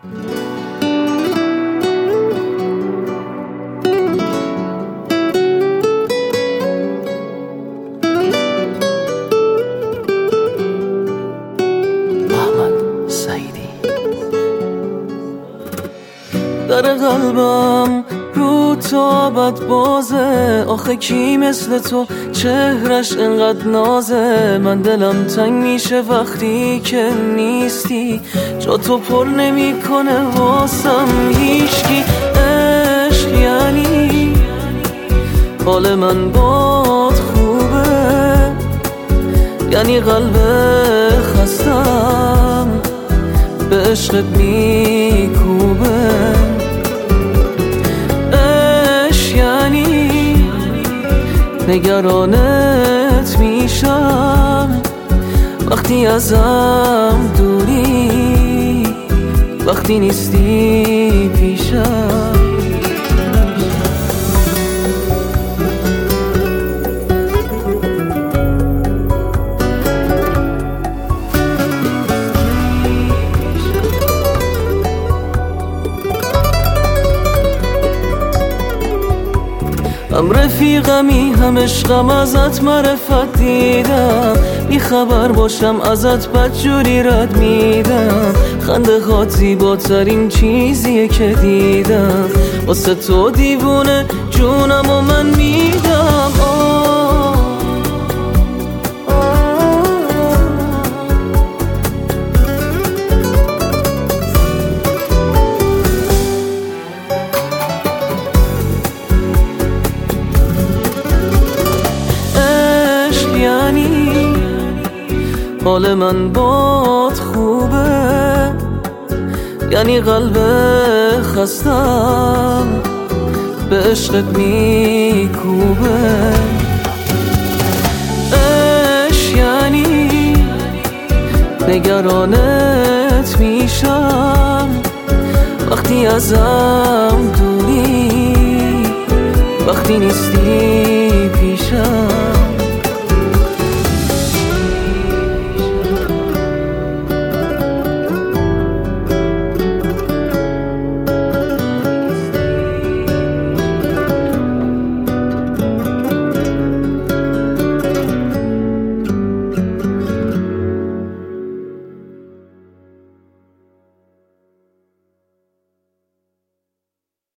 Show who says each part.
Speaker 1: در قلبم رو تا بد بازه، آخه کی مثل تو چهرش انقدر نازه. من دلم تنگ میشه وقتی که نیستی، جا تو پر نمیکنه واسم هیچکی. عشق یعنی حال من باد خوبه، یعنی قلب خستم به عشقت میکوبه. عشق یعنی نگرانت میشم وقتی ازم دوری، وقتی نیستی پیشم. هم رفیقمی هم عشقم، ازت معرفت دیدم، بی خبر باشم ازت بدجوری رد میدم. خنده هات زیباترین چیزیه که دیدم، واسه تو دیوونه جونم و من میدم. حال من باد خوبه، یعنی قلب خستم به عشقت میکوبه. عشق یعنی نگرانت میشم وقتی ازم دوری، وقتی نیستی پیشم.